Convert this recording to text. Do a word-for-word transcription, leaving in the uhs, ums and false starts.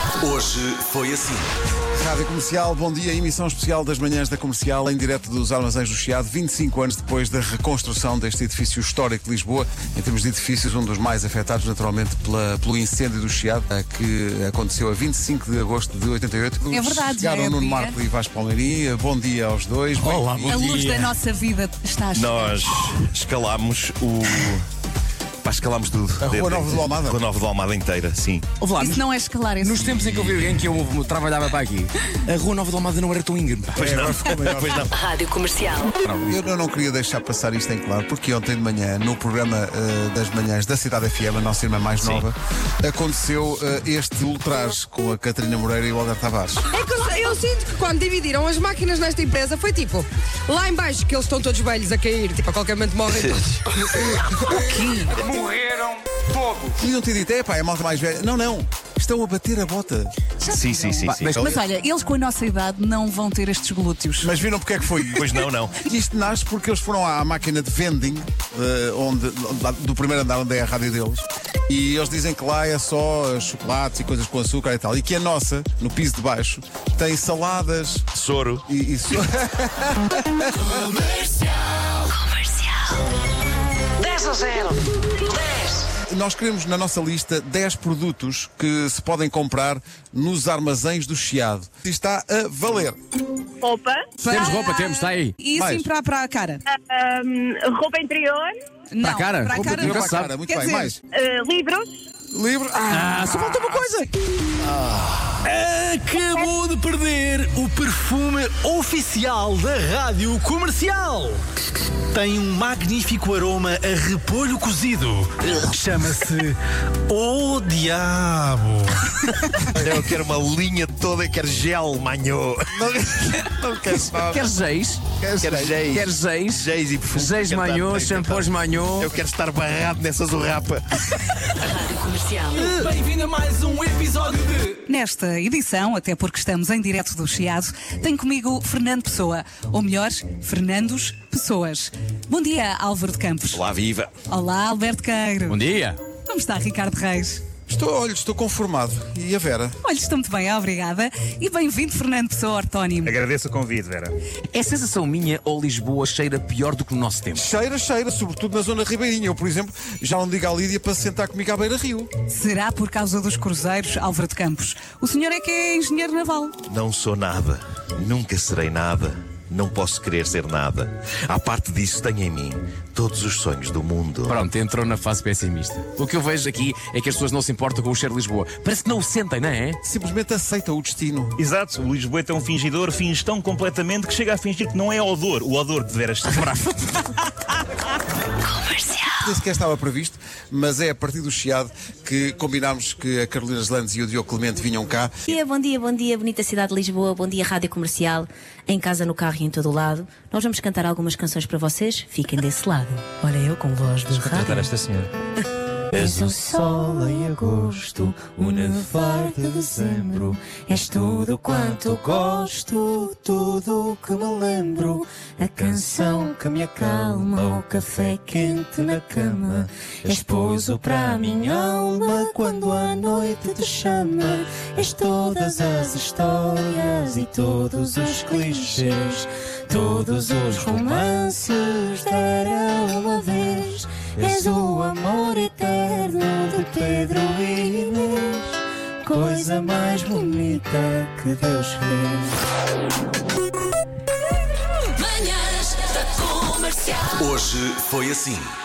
Hoje foi assim. Rádio Comercial, bom dia, emissão especial das manhãs da Comercial, em direto dos Armazéns do Chiado, vinte e cinco anos depois da reconstrução deste edifício histórico de Lisboa. Em termos de edifícios, um dos mais afetados naturalmente pela, pelo incêndio do Chiado, que aconteceu a vinte e cinco de agosto de oitenta e oito. É verdade, Chegaram é Nuno dia. Marco e Vasco Palmeirinha. Bom dia aos dois. Olá, Bem-vindos. A bom luz dia. da nossa vida está a chegar. Nós escalámos o. Pá, escalámos tudo. A Rua Nova do Almada? A Rua Nova do Almada inteira, sim. Ouve lá, Isso não é escalar, é nos tempos em que eu vi alguém que eu trabalhava para aqui, a Rua Nova de Almada não era tão íngreme. Pois É, não, agora ficou maior. pois não. Rádio Comercial. Eu, eu não queria deixar passar isto em claro, porque ontem de manhã, no programa eh, das manhãs da Cidade F M, a nossa irmã mais nova, aconteceu eh, este ultraje com a Catarina Moreira e o Alder Tavares. É que eu, eu sinto que quando dividiram as máquinas nesta empresa foi tipo, lá em baixo que eles estão todos velhos a cair, tipo, a qualquer momento morrem todos. Podiam ter dito, é pá, é a malta mais velha. Não, não, estão a bater a bota. Sim, sim, sim. sim. Mas, mas olha, eles com a nossa idade não vão ter estes glúteos. Mas viram porque é que foi? Pois não, não. Isto nasce porque eles foram à máquina de vending, eh, onde, do primeiro andar onde é a rádio deles, e eles dizem que lá é só chocolates e coisas com açúcar e tal. E que a nossa, no piso de baixo, tem saladas Soro. e, e so- dez a zero. dez. Nós queremos na nossa lista dez produtos que se podem comprar nos armazéns do Chiado. E está a valer. Roupa, Temos roupa, temos, está aí. E Mais. assim para, para a cara. hum, roupa interior, Não, Para a cara? Para a Roupa cara de nunca roupa à sabe. cara. Muito Quer bem, dizer, mais. uh, livros, Livro. Ah, Ah, só falta uma coisa. Acabou de perder o perfume oficial da Rádio Comercial. Tem um magnífico aroma a repolho cozido. Chama-se O Diabo. Eu quero uma linha toda, quero gel, manhô. não quer só. Queres geis? Quer Quero geis. Queres geis? Geis e perfume. Geis Quero manhô, dar- shampoos manhô. Eu quero estar barrado nessa zurrapa. Rádio Comercial. Bem-vindo a mais um episódio de... Nesta edição, até porque estamos em direto do Chiado, tenho comigo Fernando Pessoa, ou melhor, Fernandos Pessoas. Bom dia, Álvaro de Campos. Olá, viva. Olá, Alberto Queiro. Bom dia. Como está, Ricardo Reis? Estou, olha, estou conformado. E a Vera? Olha, estou muito bem, obrigada. E bem-vindo, Fernando Pessoa, ortónimo. Agradeço o convite, Vera. É sensação minha ou Lisboa cheira pior do que no nosso tempo? Cheira, cheira, sobretudo na zona ribeirinha. Eu, por exemplo, já não digo à Lídia para se sentar comigo à beira-rio. Será por causa dos cruzeiros, Álvaro de Campos? O senhor é que é engenheiro naval. Não sou nada. Nunca serei nada. Não posso querer ser nada. À parte disso, tenho em mim todos os sonhos do mundo. Pronto, entrou na fase pessimista. O que eu vejo aqui é que as pessoas não se importam com o cheiro de Lisboa. Parece que não o sentem, não é? Simplesmente aceita o destino. Exato, o Lisboeta é um fingidor, finge tão completamente que chega a fingir que não é odor, o odor que de veras está bravo. Nem sequer estava previsto, mas é a partir do Chiado que combinámos que a Carolina Landes e o Diogo Clemente vinham cá. Bom dia, bom dia, bom dia, bonita cidade de Lisboa, bom dia Rádio Comercial, em casa, no carro e em todo o lado. Nós vamos cantar algumas canções para vocês, fiquem desse lado. Olha eu com voz de rádio. esta senhora. És o sol em agosto, o nevar de dezembro. És tudo quanto eu gosto, tudo o que me lembro. A canção que me acalma, o café quente na cama. És pouso para a minha alma quando a noite te chama. És todas as histórias e todos os clichês, todos os romances deram uma vez. És o amor eterno de Pedro e Inês, coisa mais bonita que Deus fez. Manhãs da Comercial. Hoje foi assim.